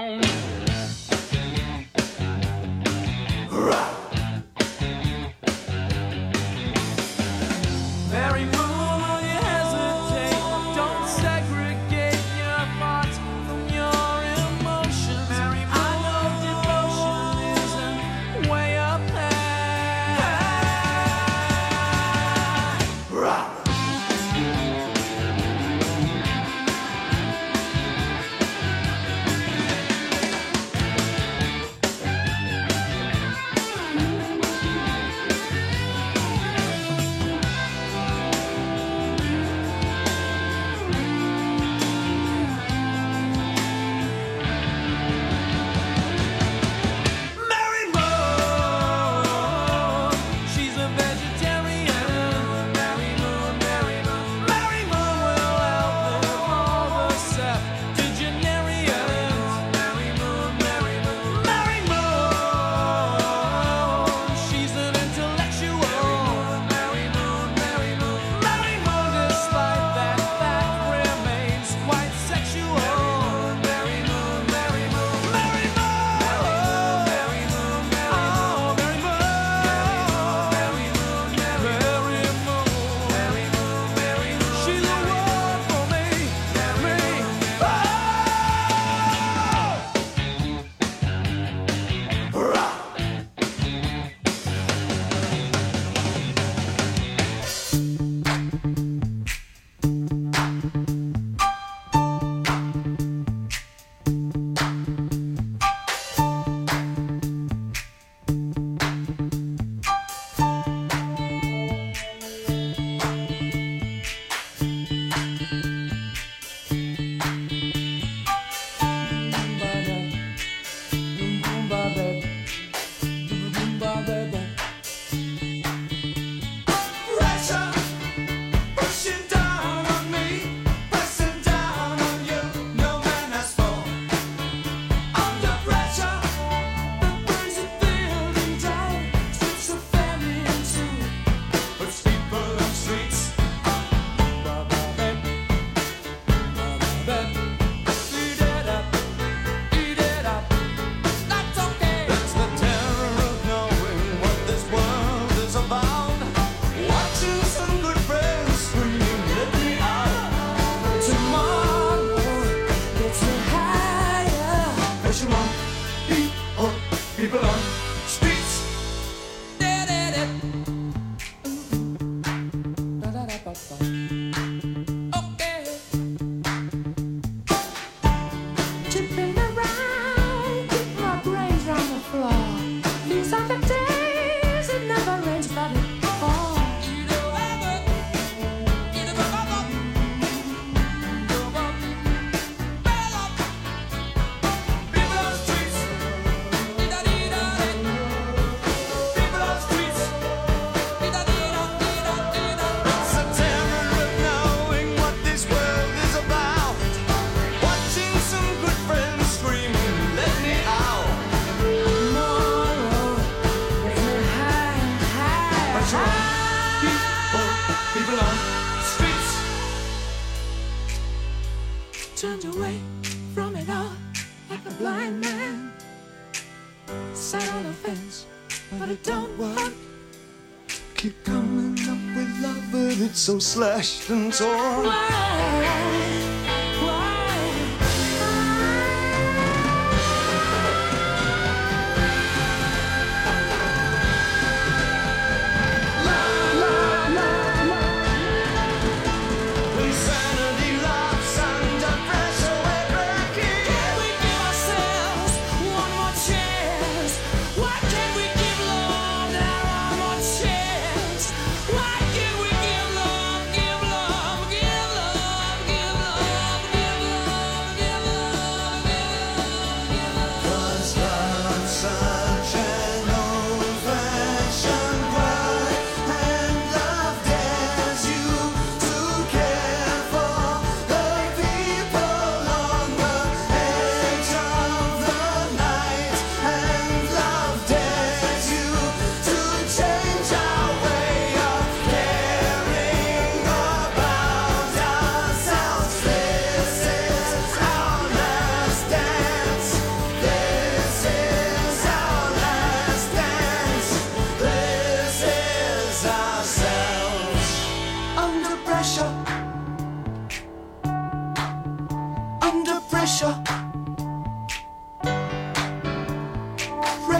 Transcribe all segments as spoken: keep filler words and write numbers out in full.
on. Mary Moon, will you hesitate? Don't segregate your thoughts from your emotions. Mary Moon, I know devotion isn't way up there. Rock. Mary Moon, she's a vegetarian. Mary Moon, Mary Moon, Mary Moon will outlive all the septuagenarians. Mary Moon, Mary Moon, Mary Moon, she's an intellectual. Mary Moon, Mary Moon, Mary Moon, despite that fact, remains quite sexual. Mary Moon, Mary Moon, Mary Moon, Mary Moon, oh, Mary Moon, Mary Moon, Mary Moon, Mary Moon, Mary Moon, she's the one for me, Mary. Pressure pushing down on me, pressing down on you. No man has fallen under pressure. The burns are building down, strips of family in two. But people on streets, eat it up, eat it up. That's okay. That's the terror of knowing what this world is about. Watching some good friends screaming, let me out. Tomorrow gets me higher. Pressure on people, people on streets. Okay. Tipping around, keep my brains on the floor. These are the days it never rains but it falls. People on streets. People on streets. It's the terror of knowing what this world is about. Watching some good friends screaming, let me out. Tomorrow gets me higher, higher, Pressure on people, people on streets. Turned away from it all like a blind man. Sat on the fence, but it don't work. Keep coming up with love, but it's so slashed and torn. Why? Why? Insanity laughs under pressure, we're breaking. Can we give ourselves one more chance? Why can't we give love that one more chance? Why can't we give love, give love, give love, give love?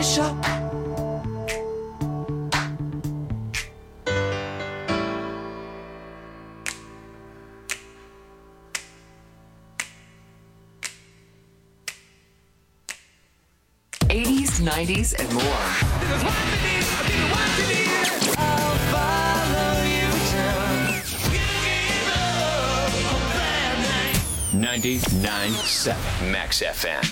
celebration. eighties, nineties, and more. I'll follow you till ninety-nine point seven Max F M.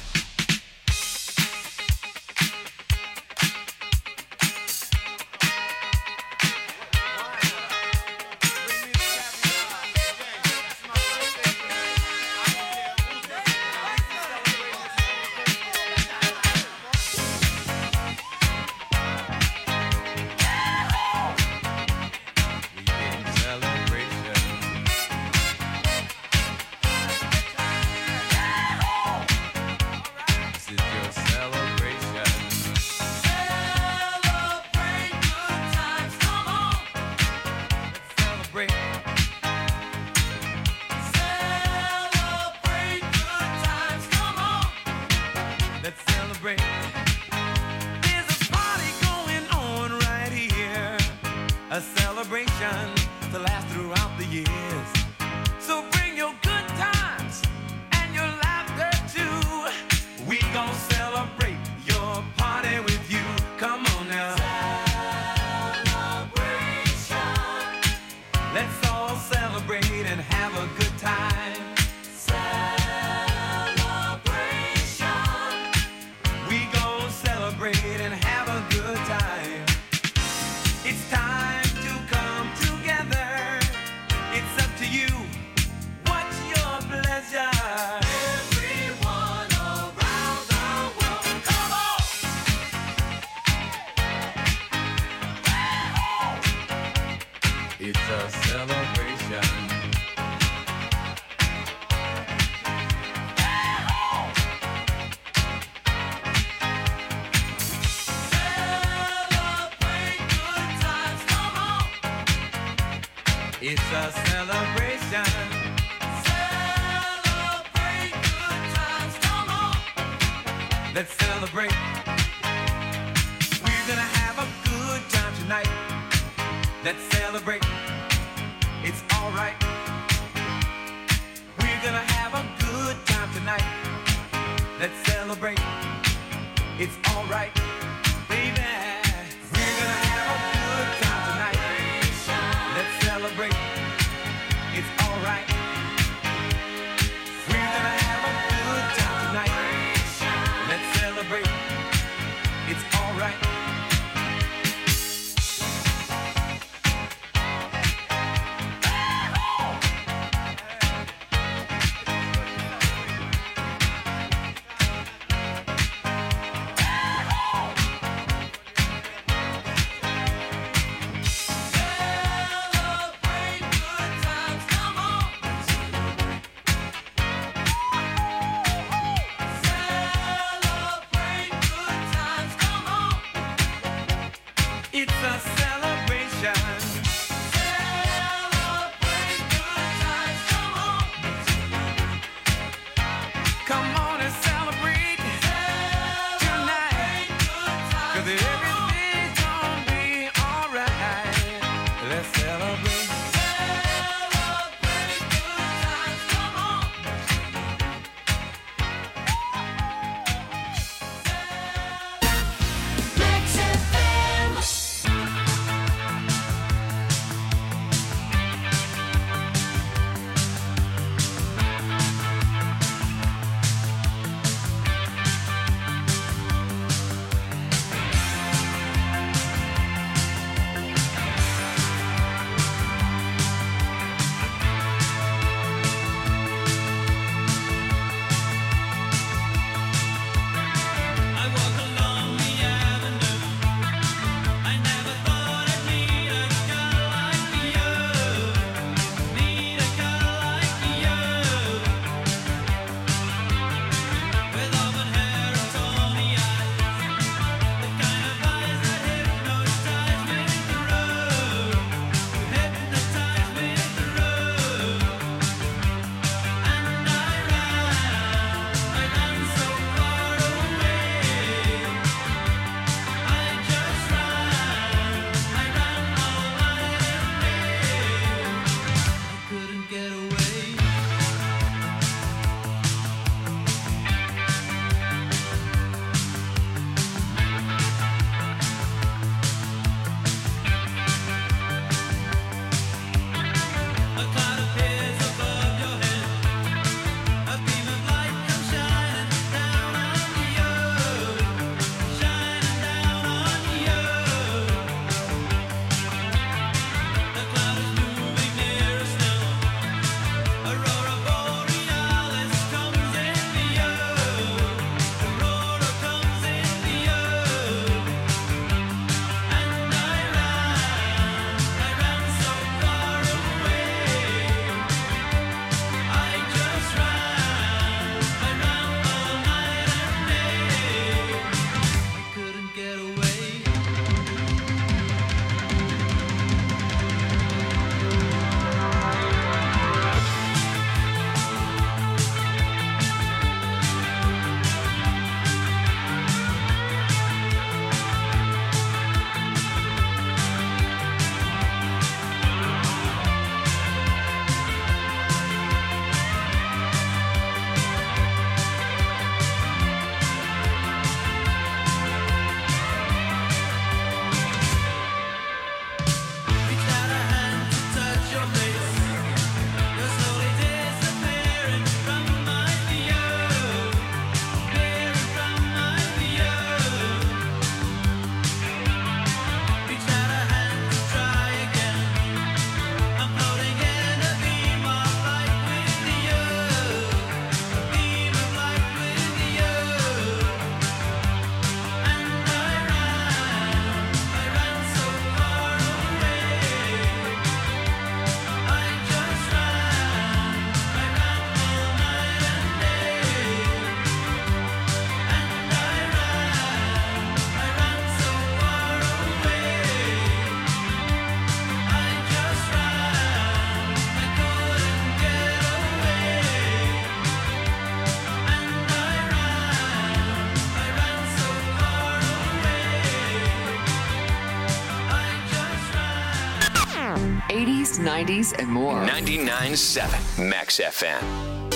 nineties, and more. ninety-nine point seven Max F M.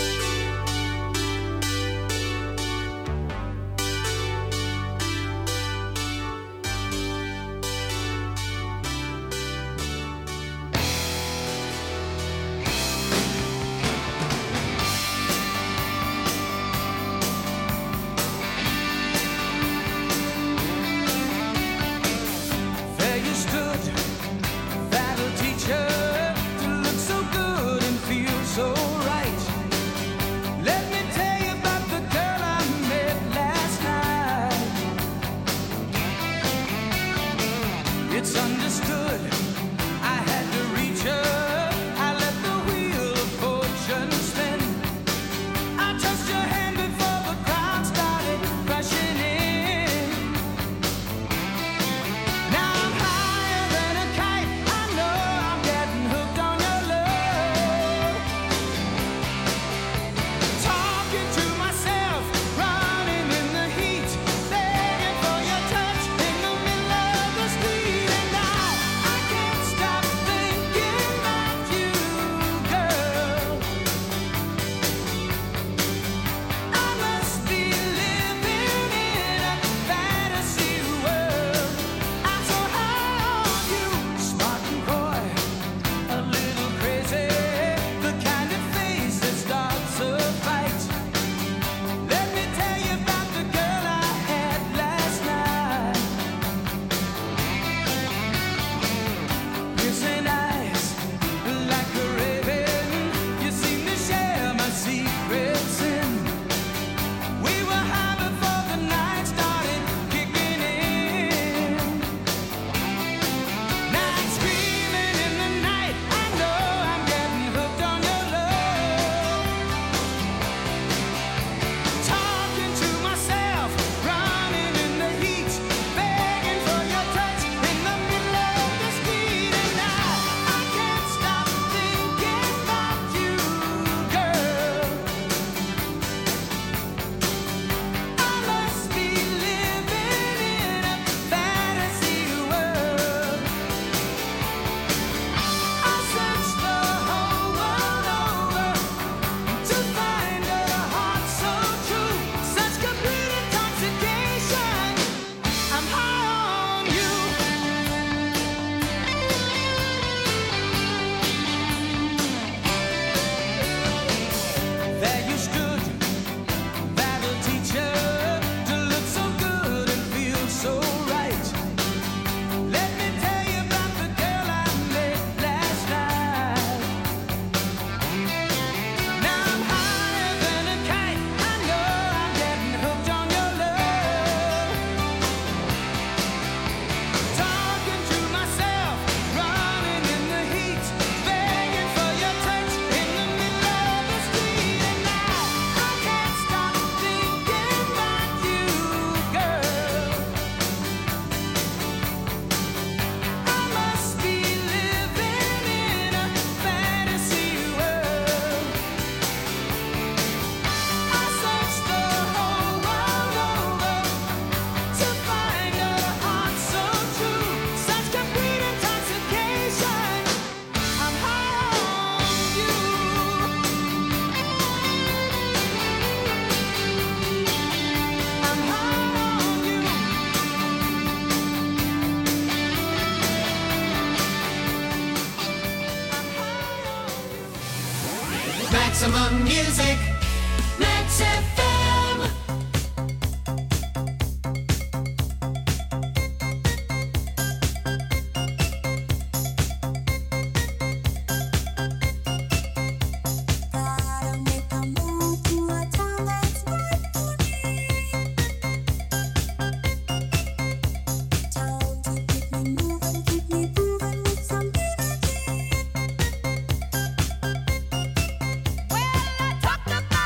There you stood, that'll teach her to look so good and feel so right. Let me tell you about the girl I met last night. It's understood, I had to reach her. I let the wheel of fortune spin. I touched her hand before the crowd started rushing in. Now I'm higher than a kite. I know I'm getting hooked on your love. Talking to myself, running in the heat, begging for your touch in the middle of the street. And now I can't stop thinking about you, girl. I must be living in a fantasy world. I'm so high on you, smart and coy, a little crazy, the kind of face that starts a fight. Let me tell you about the girl I had last night. Missing eyes like a raven, you seem to share my secrets in. We were high before the night started kicking in. Now I'm screaming in the night. I know I'm getting hooked on your love. Talking to myself, running in the heat, begging for your touch in the middle of the street. And now I can't stop thinking about you, girl. I must be living in a fantasy world. I searched the whole world over to find a heart so true, such complete intoxication. I'm high on you. There you stood, that'll teach her to look so good and feel so right. Let me tell you about the girl I met last night. Now I'm higher than a kite. I know I'm getting hooked on your love. Talking to myself, running in the heat, begging for your touch in the middle of the street. And now I can't stop thinking about you, girl. I must be living in a fantasy world. I searched the whole world over to find a heart so true, such complete intoxication. I'm high on you. I'm high on you. Maximum music. Max F M. Gotta make a move to a town that's right for me. Town to keep me moving, keep me grooving with some energy. Well, I talked about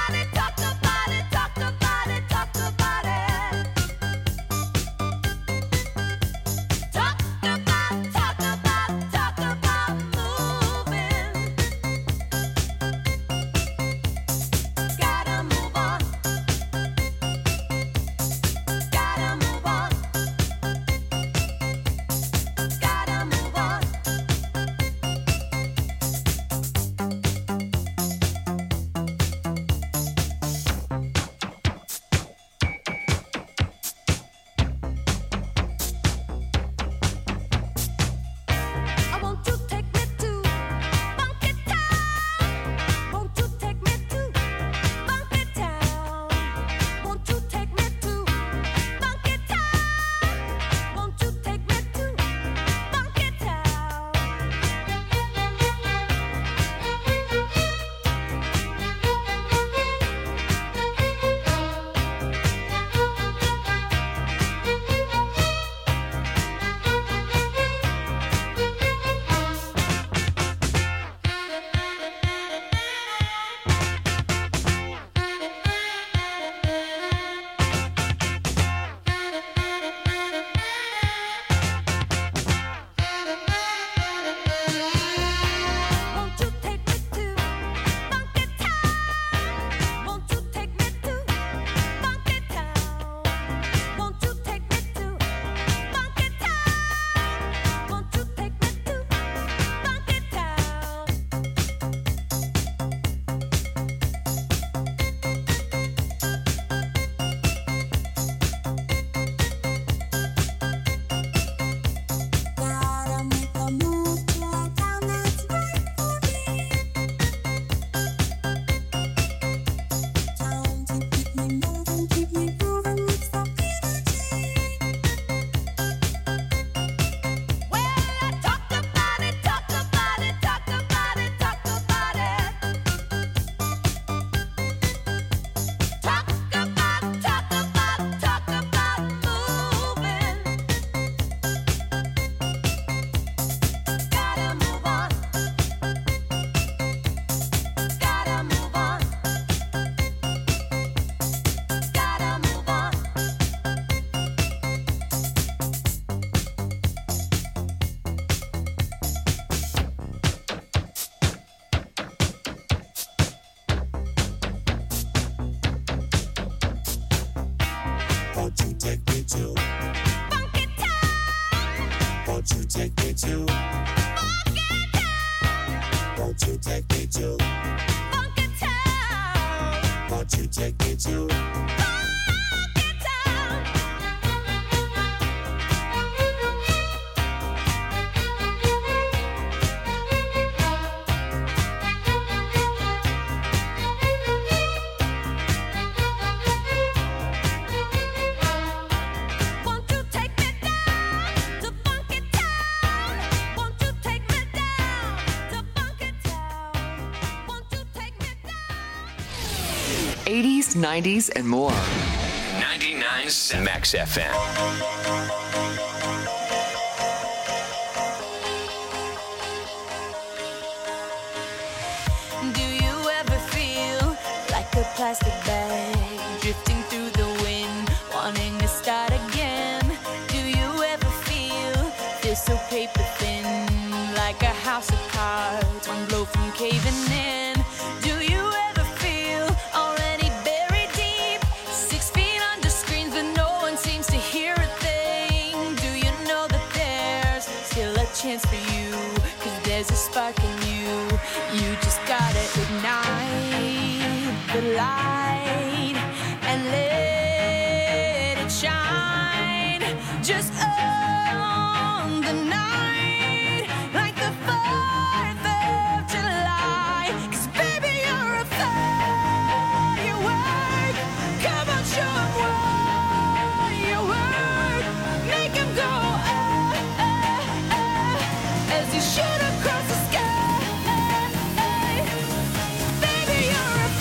you take me to Funky Town? Won't you take me to Funky Town? Won't you take me to Funky Town? Won't you take me to Funky Town? eighties, nineties, and more. ninety-nine point seven Max F M. Do you ever feel like a plastic bag drifting through the wind, wanting to start again? Do you ever feel this so paper thin, like a house of cards, one blow from caving in? Do you ever feel already buried deep, six feet under screens, but no one seems to hear a thing? Do you know that there's still a chance for you? 'Cause there's a spark in you. You just gotta ignite the light and let it shine. Just on the night, like the fourth of July. 'Cause baby, you're a firework. Come on, show 'em what you work. Make 'em go ah, ah, ah, as you shoot across the sky. Baby, you're a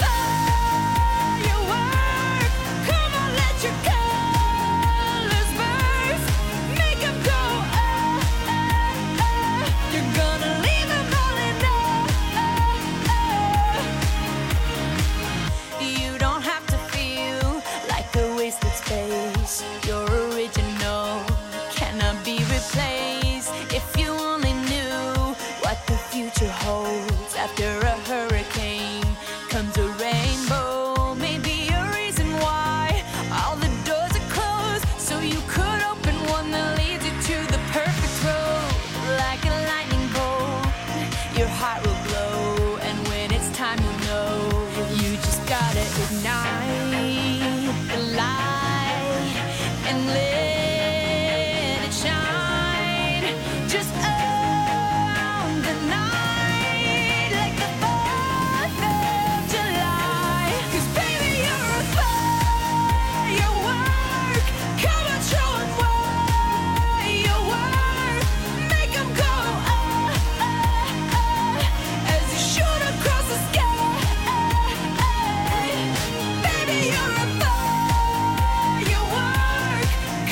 firework. Come on, let your colors burst. Make 'em go ah, ah, ah. You're gonna leave 'em all in awe. You don't have to feel like a wasted space. You're original, cannot be replaced. If you only knew what the future holds. After a hurricane comes a rainbow. Maybe a reason why all the doors are closed, so you could open one that leads you to the perfect road. Like a lightning bolt, your heart will glow, and when it's time, you'll know. You just gotta ignite the light and let it shine. Just on the night, like the fourth of July. 'Cause baby, you're a firework. Come on, show 'em what you work. Make 'em go ah, ah, ah, as you shoot across the sky. Baby, you're a firework.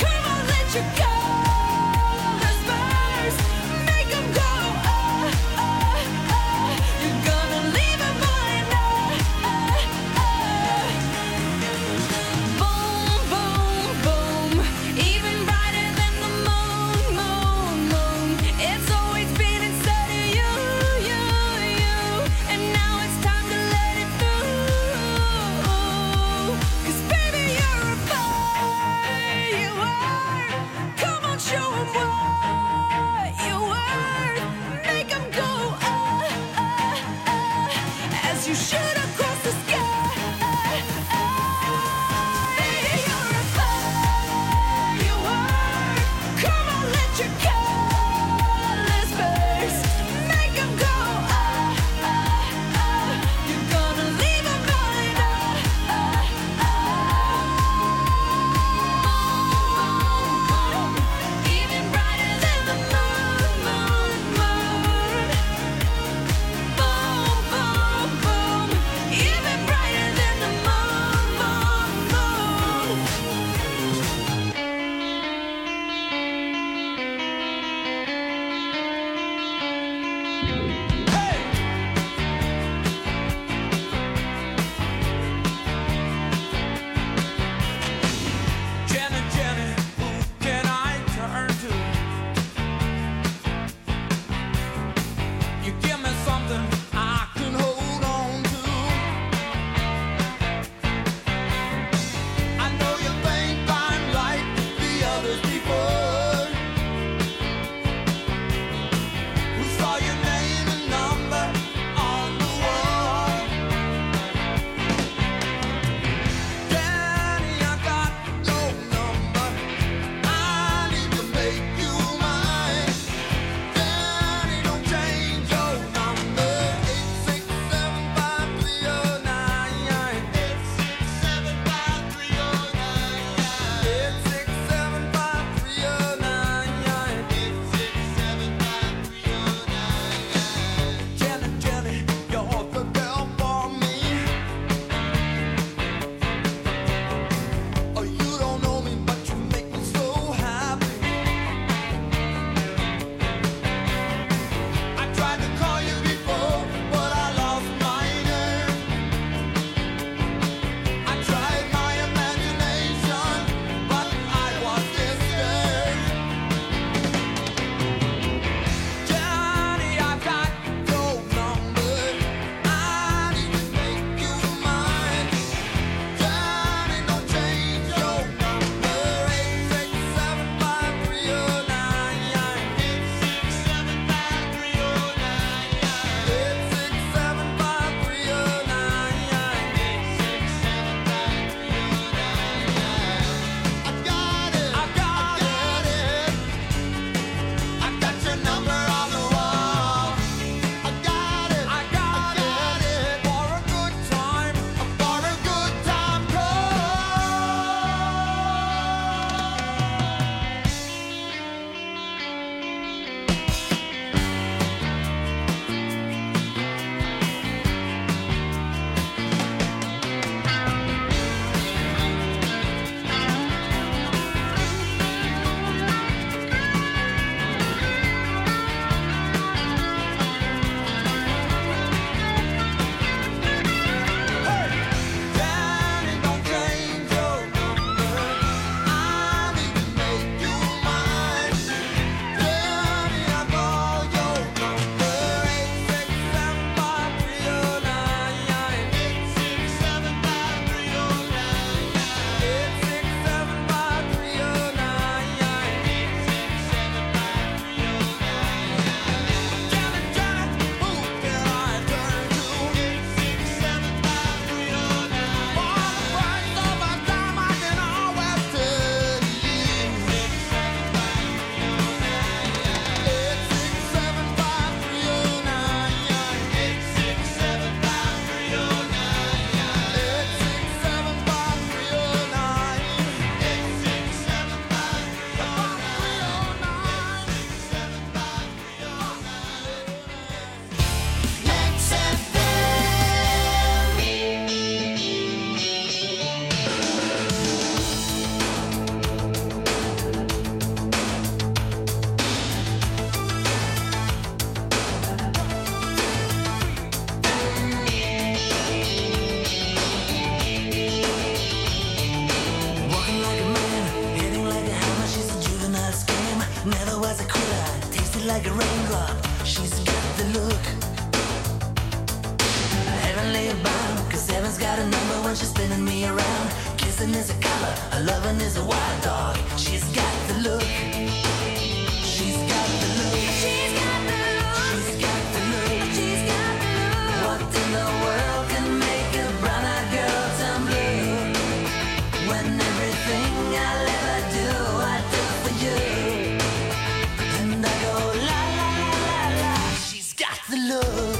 kissing is a color, her loving is a wild dog. She's got the look. She's got the look. She's got the look. She's got the look. She's got the look. What in the world can make a brown-eyed girl turn blue? When everything I'll ever do, I do for you. And I go la la la la la. She's got the look.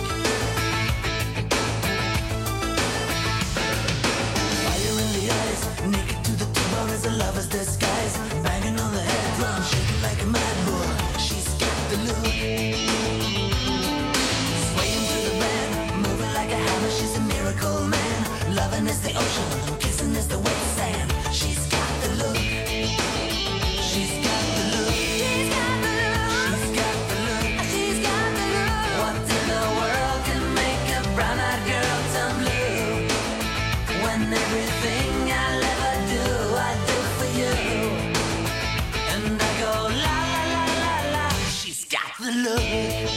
Fire in the eyes, naked to the T-bone as a lover's disguise. Banging on the head drum, shaking like a mad bull. She's got the look. Swaying through the band, moving like a hammer. She's a miracle man. Loving is the ocean, kissing is the wet sand. She's got the look. She's got the look. She's got the look. She's got the look. She's got the look. What in the world can make a brown-eyed girl turn blue? When everything I'll ever do, I do for you. And I go la la la la la. She's got the look.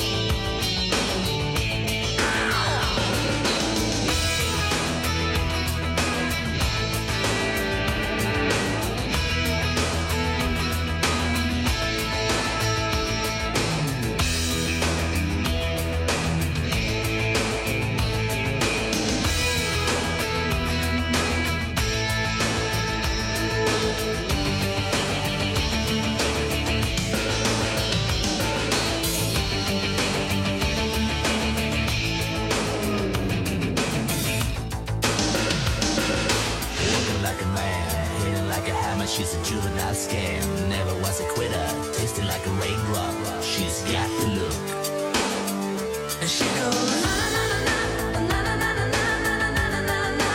Looking like a man, hitting like a hammer. She's a juvenile scam. Never was a quitter, tasting like a raindrop. She's got the look. And she goes la la la la la la la la la la la la la.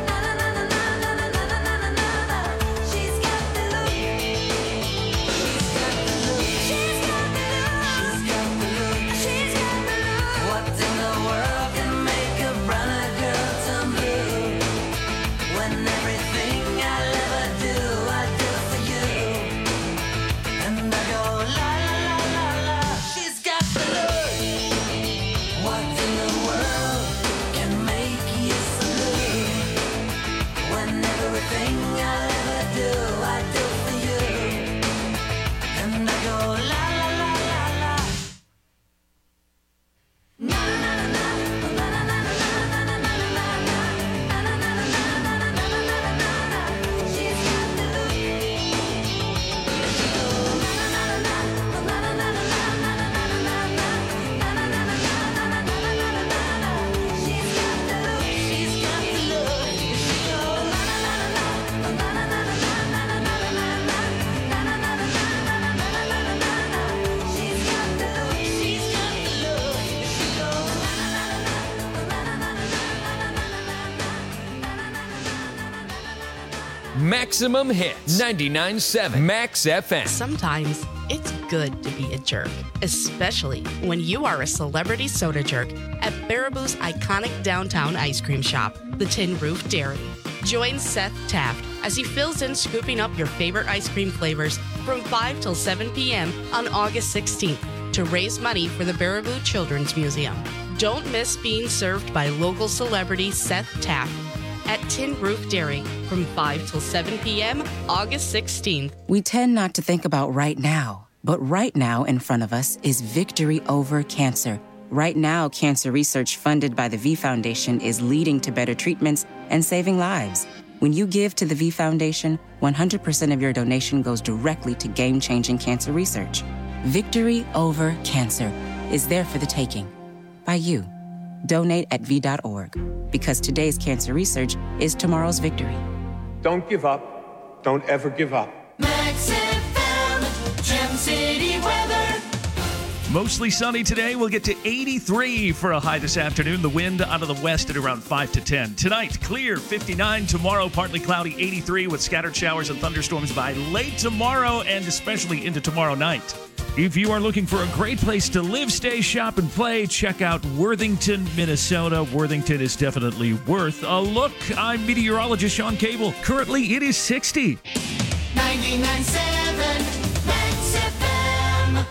She's got the look. She's got the look. She's got the look. She's got the look. She's got the look. What in the world can make a brown-eyed girl turn blue? When everything I'll ever do, I do for you. And I go la la la la la. She's got the look. What in the world can make you so blue? When everything I'll ever do, I do for you. And I go la la la la la. She's got the look. She goes la la la la la la la la la la la la la. She's got the look. She's got the look. She goes la la la la la la la. Maximum Hits. ninety-nine point seven Max F M. Sometimes it's good to be a jerk, especially when you are a celebrity soda jerk at Baraboo's iconic downtown ice cream shop, the Tin Roof Dairy. Join Seth Taft as he fills in scooping up your favorite ice cream flavors from five till seven p.m. on August sixteenth to raise money for the Baraboo Children's Museum. Don't miss being served by local celebrity Seth Taft at Tin Roof Dairy from five till seven p.m. August sixteenth. We tend not to think about right now, but right now in front of us is victory over cancer. Right now, cancer research funded by the V Foundation is leading to better treatments and saving lives. When you give to the V Foundation, one hundred percent of your donation goes directly to game-changing cancer research. Victory over cancer is there for the taking. By you. Donate at V dot org, because today's cancer research is tomorrow's victory. Don't give up. Don't ever give up. Max F M, Gem City weather. Mostly sunny today. We'll get to eighty-three for a high this afternoon. The wind out of the west at around five to ten. Tonight, clear, fifty-nine. Tomorrow, partly cloudy, eighty-three, with scattered showers and thunderstorms by late tomorrow and especially into tomorrow night. If you are looking for a great place to live, stay, shop, and play, check out Worthington, Minnesota. Worthington is definitely worth a look. I'm meteorologist Sean Cable. Currently, it is sixty. ninety-nine point seven Max F M.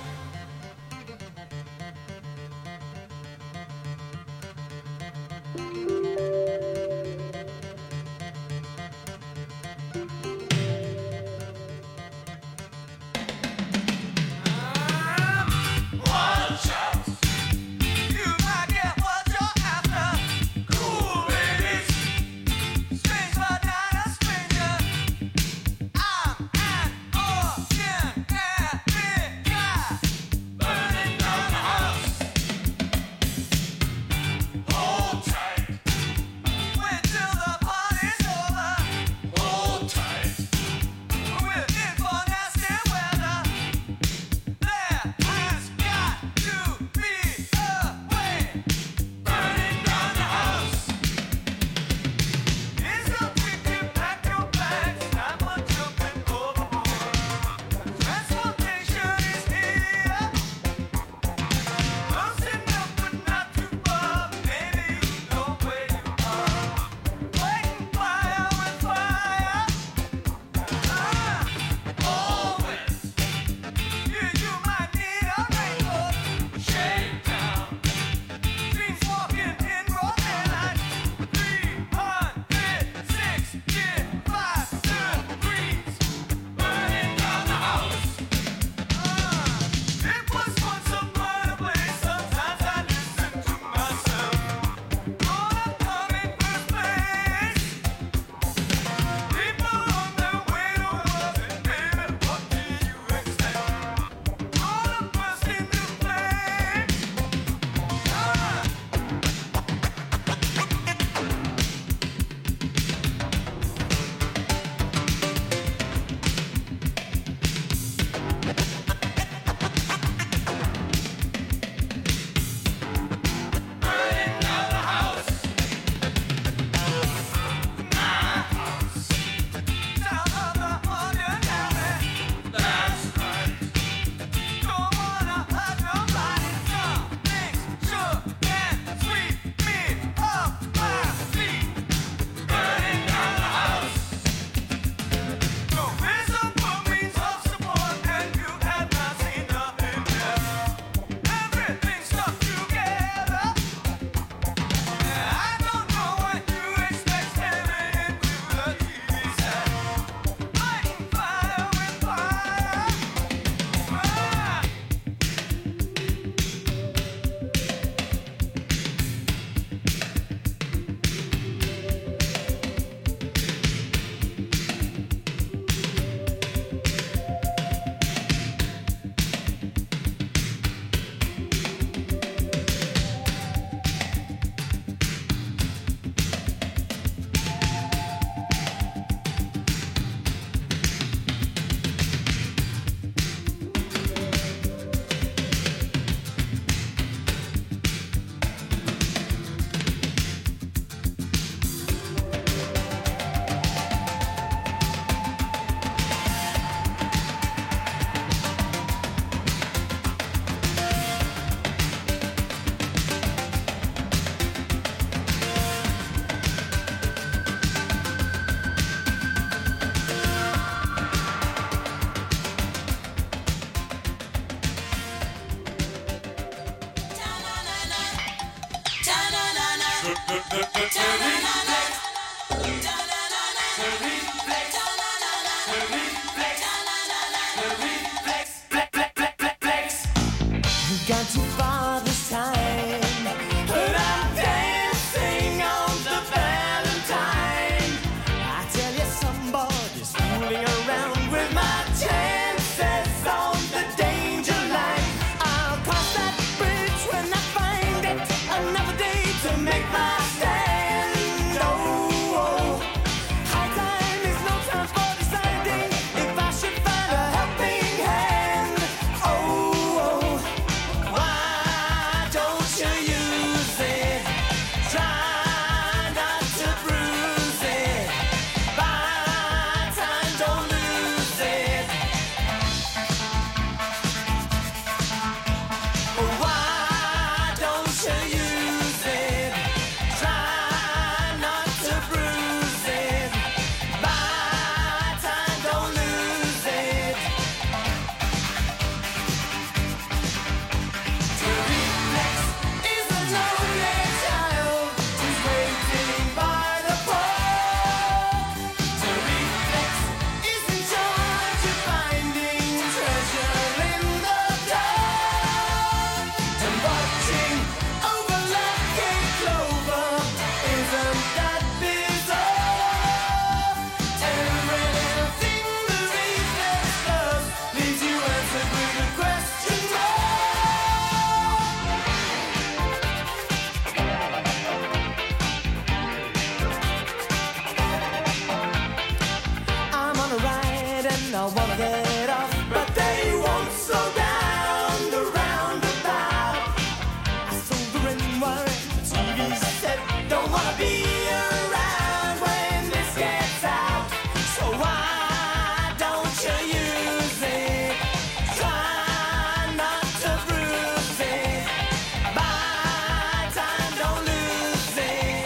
I wanna get off, but they won't slow down the roundabout. I sold the ring wire, the T V set, don't wanna be around when this gets out. So why don't you use it? Try not to bruise it. Buy time, don't lose it.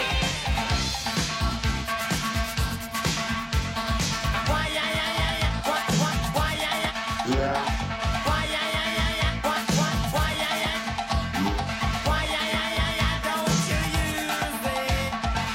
Why, yeah, yeah, yeah, yeah. What, what, why, yeah, yeah. Why, yeah, yeah, yeah, yeah. What, what, why, yeah, yeah. Why, yeah, yeah, yeah, yeah. Don't you use it.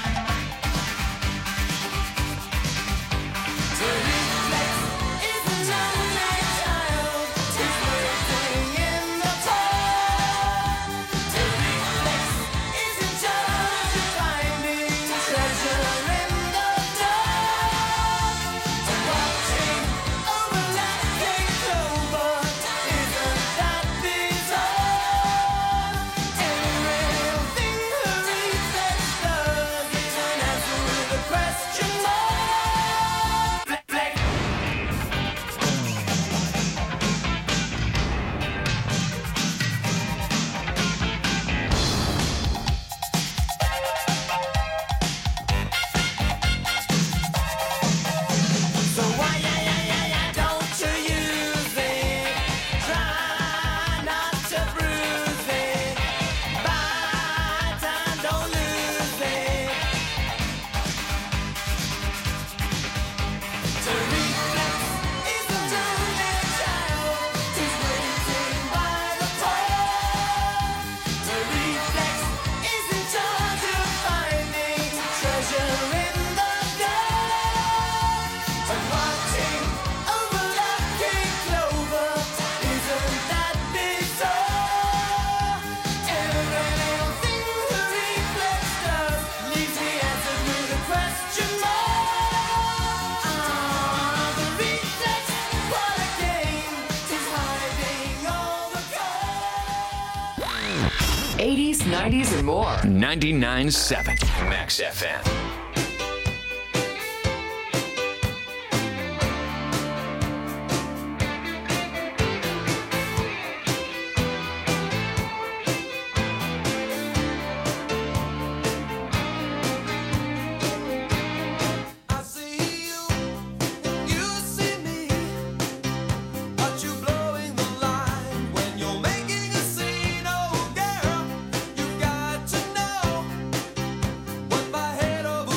To reflex is an only child. He's waiting in the cold. To reflex isn't just finding treasure in the dark. To watching overlapping clover isn't that bizarre? Everything her reflex does is an answer with a question mark. Fleck, fleck. So why, yeah, yeah, yeah, yeah, don't you use it? Try not to bruise it. Buy time, don't lose it. To reflex isn't only child. He's waiting by the pole. To reflex isn't charge of finding treasure in the dark. And watching overlapping clover isn't that bizarre? Every little thing the reflex does leaves me answered with a question mark. Ah, the reflex, what a game! 'Tis hiding all the gold. eighties, nineties, and more. ninety-nine point seven Max F M. I see you, you see me. Aren't you blowing the line when you're making a scene? Oh, girl, you've got to know what my head over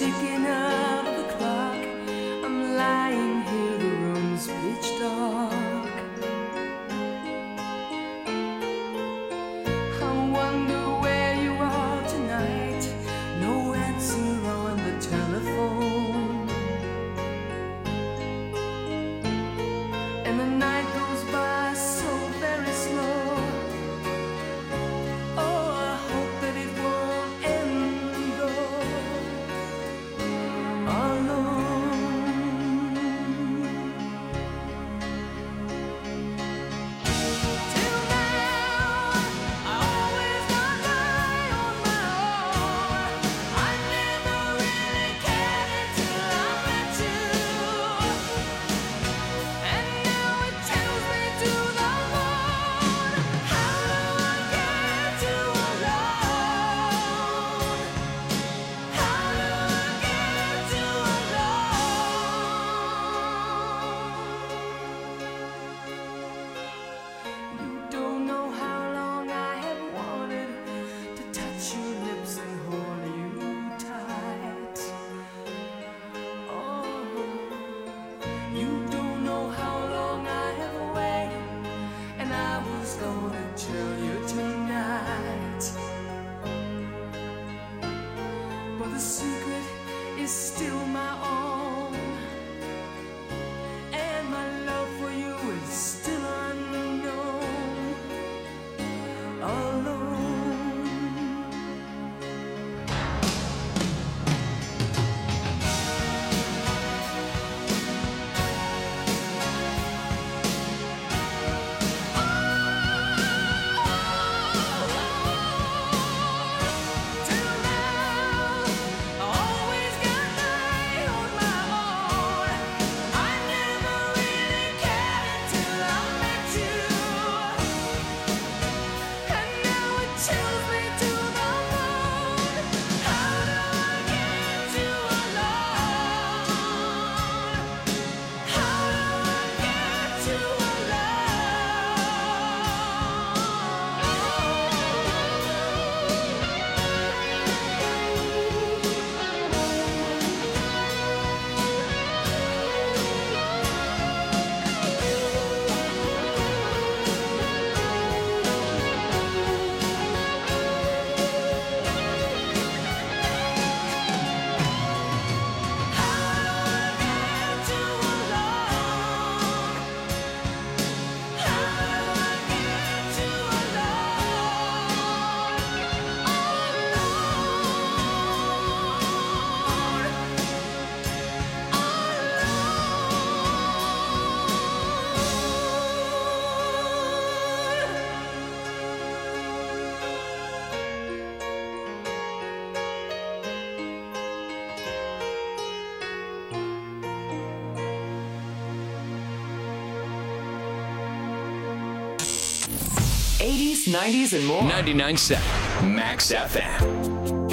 ticking of the clock. I'm lying here, the room's pitch dark. I wonder where you are tonight. No answer on the telephone. And the night goes by so very slow. Oh, I hope that it won't end though. Alone. Till now, I always got by on my own. I never really cared until I met you. And now it tells me to the moon. How do I get you alone? How do I get you alone? You don't know how long I have wanted to touch your lips and hold you tight. Oh, you don't know how long I have waited, and I was gonna tell you tonight. But the secret is still my own, and my love for you is still unknown. Alone. Till now, I always got by on my own. I never really cared until I met you. And now it chills me to the bone. How do I get you alone? How do I get you eighties, nineties, and more. ninety-nine point seven Max F M.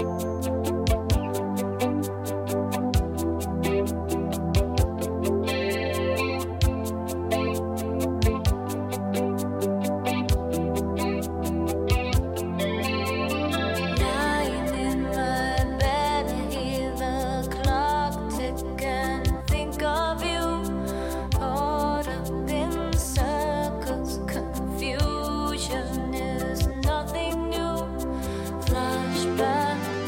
Lying in my bed, hear the clock tick and think of you. Caught up in circles, confusion is nothing new. Flashback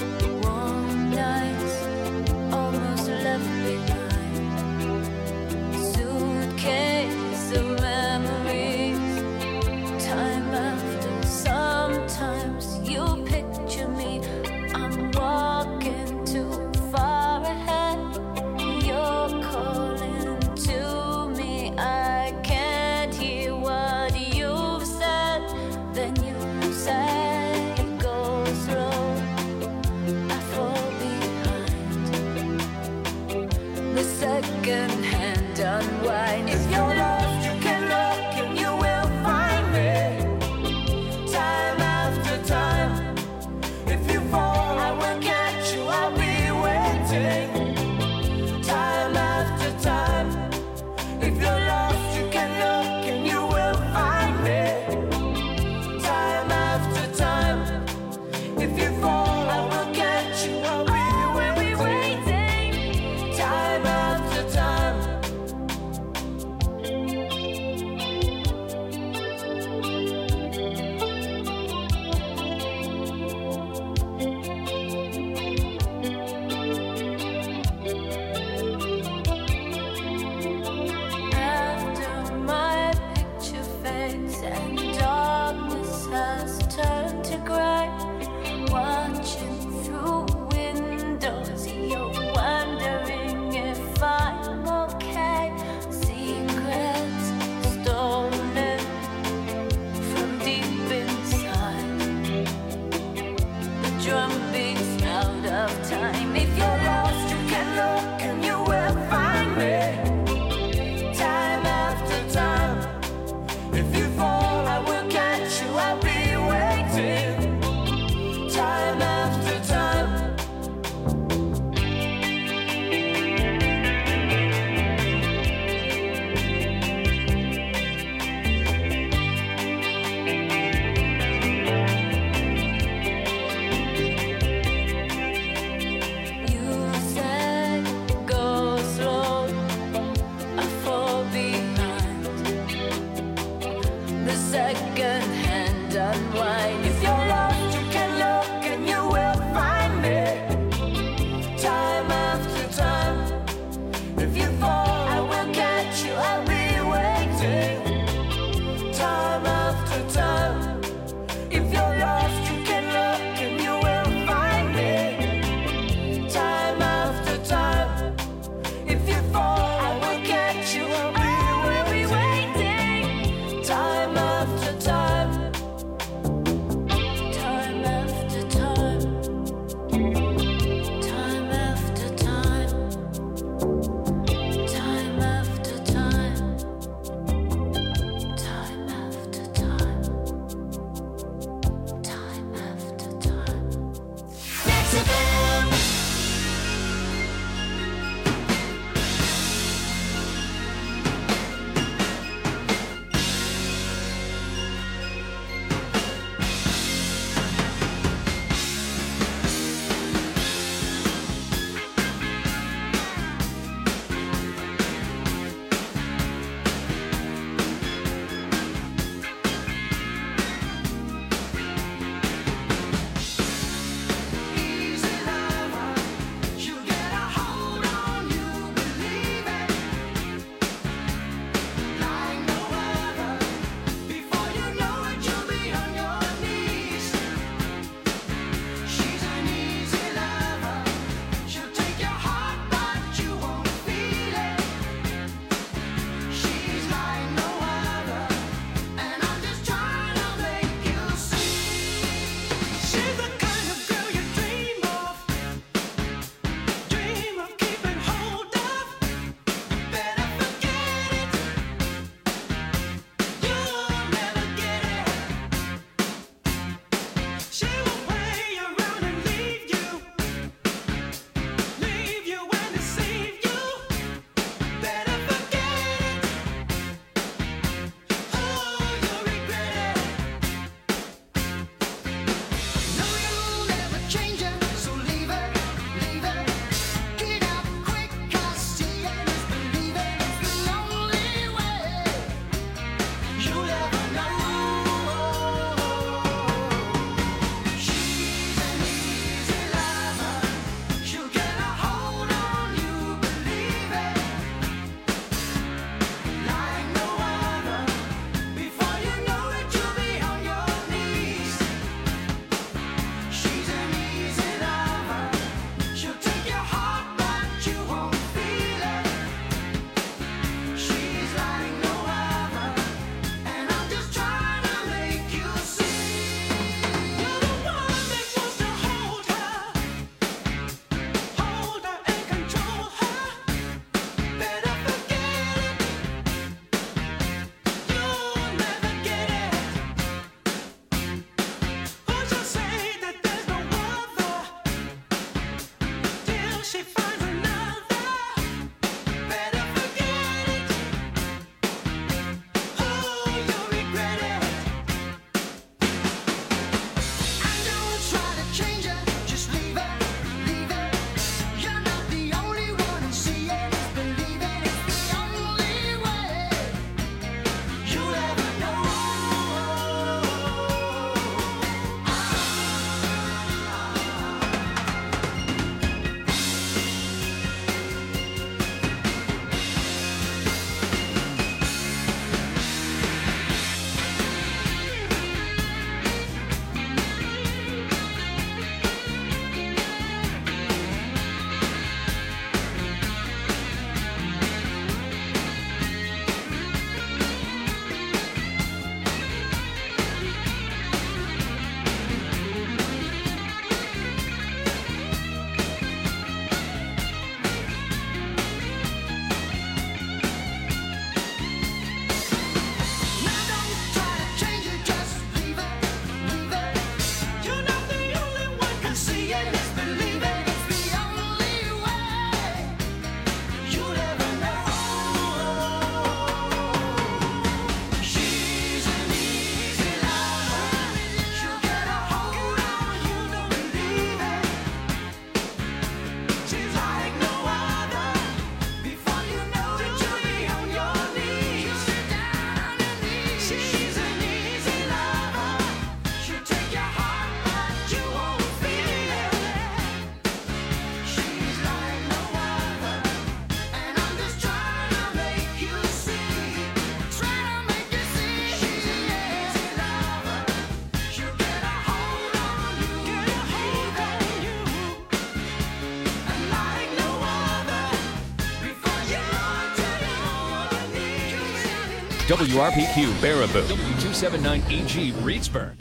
W R P Q Baraboo, W two seventy-nine E G Reedsburg.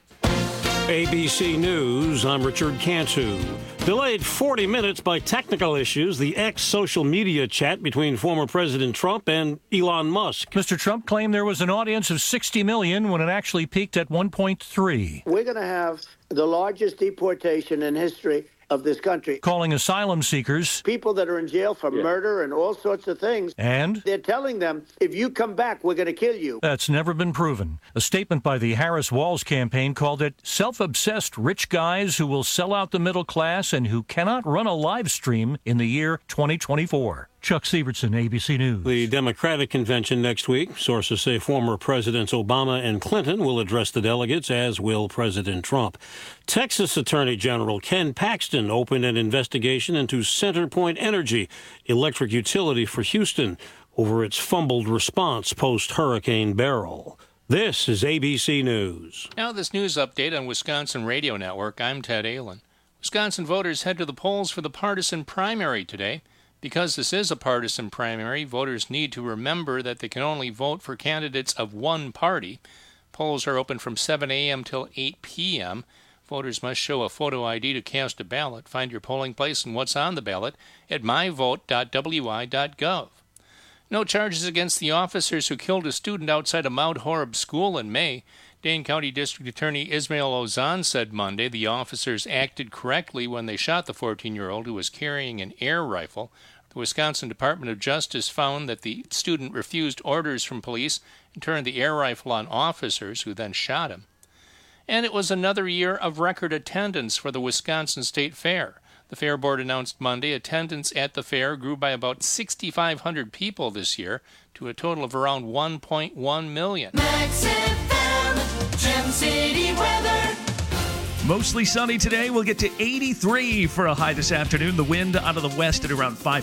A B C News, I'm Richard Cantu. Delayed forty minutes by technical issues, the ex-social media chat between former President Trump and Elon Musk. Mister Trump claimed there was an audience of sixty million when it actually peaked at one point three. We're going to have the largest deportation in history of this country. Calling asylum seekers people that are in jail for yeah. murder and all sorts of things. And they're telling them, if you come back, we're going to kill you. That's never been proven. A statement by the Harris Walls campaign called it self-obsessed rich guys who will sell out the middle class and who cannot run a live stream in the year twenty twenty-four. Chuck Sievertson, A B C News. The Democratic convention next week. Sources say former Presidents Obama and Clinton will address the delegates, as will President Trump. Texas Attorney General Ken Paxton opened an investigation into CenterPoint Energy, electric utility for Houston, over its fumbled response post-Hurricane Beryl. This is A B C News. Now this news update on Wisconsin Radio Network. I'm Ted Allen. Wisconsin voters head to the polls for the partisan primary today. Because this is a partisan primary, voters need to remember that they can only vote for candidates of one party. Polls are open from seven a.m. till eight p.m. Voters must show a photo I D to cast a ballot. Find your polling place and what's on the ballot at my vote dot w i dot gov. No charges against the officers who killed a student outside a Mount Horeb school in May. Dane County District Attorney Ismail Ozan said Monday the officers acted correctly when they shot the fourteen-year-old who was carrying an air rifle. The Wisconsin Department of Justice found that the student refused orders from police and turned the air rifle on officers who then shot him. And it was another year of record attendance for the Wisconsin State Fair. The Fair Board announced Monday attendance at the fair grew by about six thousand five hundred people this year to a total of around one point one million. Max F M, Gem City weather. Mostly sunny today. We'll get to eighty-three for a high this afternoon. The wind out of the west at around five.